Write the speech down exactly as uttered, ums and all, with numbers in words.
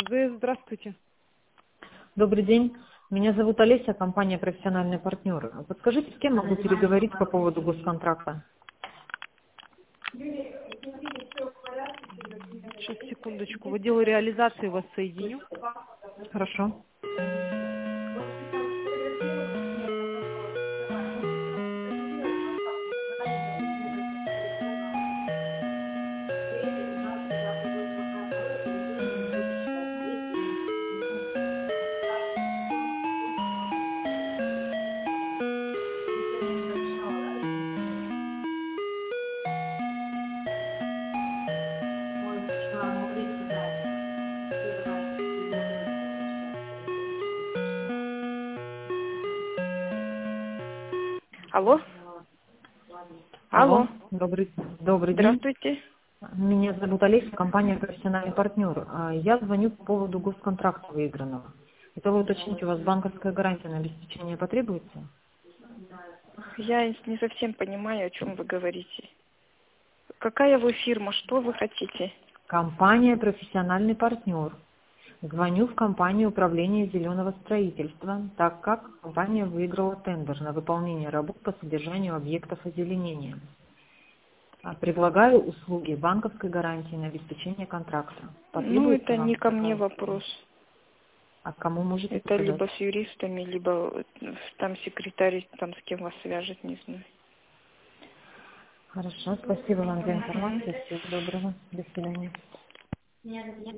АЗС, здравствуйте. Добрый день. Меня зовут Олеся, компания «Профессиональный партнер». Подскажите, с кем могу переговорить по поводу госконтракта? Сейчас, секундочку. В отдел реализации вас соединю. Хорошо. Алло? Алло. Алло. Добрый, добрый день. Здравствуйте. Меня зовут Олеся, компания «Профессиональный партнер». А, Я звоню по поводу госконтракта выигранного. Хотела уточнить, у вас банковская гарантия на обеспечение потребуется? Я не совсем понимаю, о чем вы говорите. Какая вы фирма? Что вы хотите? Компания «Профессиональный партнер». Звоню в компанию управления зеленого строительства, так как компания выиграла тендер на выполнение работ по содержанию объектов озеленения. А, Предлагаю услуги банковской гарантии на обеспечение контракта. Ну, Потребуется это не вам ко мне такая услуга? вопрос. А кому можете Это сказать? либо с юристами, либо там секретарь, там с кем вас свяжет, не знаю. Хорошо, спасибо вам за информацию. Всего доброго. До свидания.